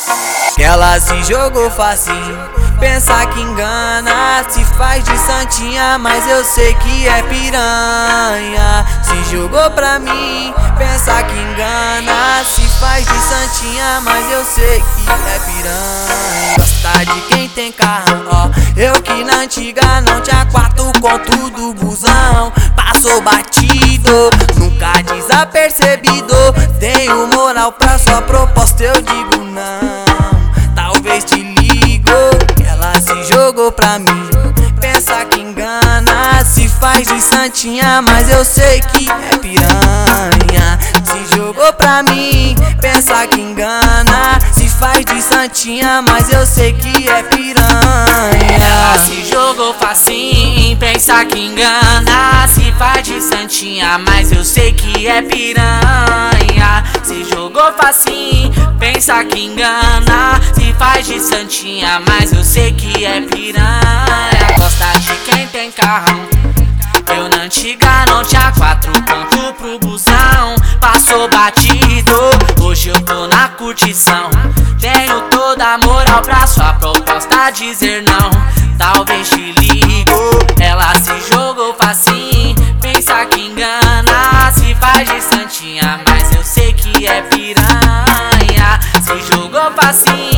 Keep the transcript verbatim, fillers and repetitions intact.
Que ela se jogou facinho, pensa que engana, se faz de santinha, mas eu sei que é piranha. Se jogou pra mim, pensa que engana, se faz de santinha, mas eu sei que é piranha. Gosta de quem tem carro, ó. Eu que na antiga não tinha quatro conto do busão, passou batido, nunca desapercebido. Tenho moral pra sua proposta, eu digo não. Talvez te ligo, ela se jogou pra mim, pensa que engana, se faz de santinha, mas eu sei que é piranha. Se jogou pra mim, pensa que engana, se faz de santinha, mas eu sei que é piranha. Ela se jogou facinho, pensa que engana, se faz de santinha, mas eu sei que é piranha. Se jogou facinho, pensa que engana, se faz de santinha, mas eu sei que é piranha. Gosta de quem tem carrão, eu na antiga não tinha quatro pontos pro busão, passou batido, hoje eu tô na curtição. Tenho toda a moral pra sua proposta dizer não. Talvez te ligo, ela se jogou facinho, pensa que engana, se faz de santinha, mas eu sei que é piranha. Se jogou facinho,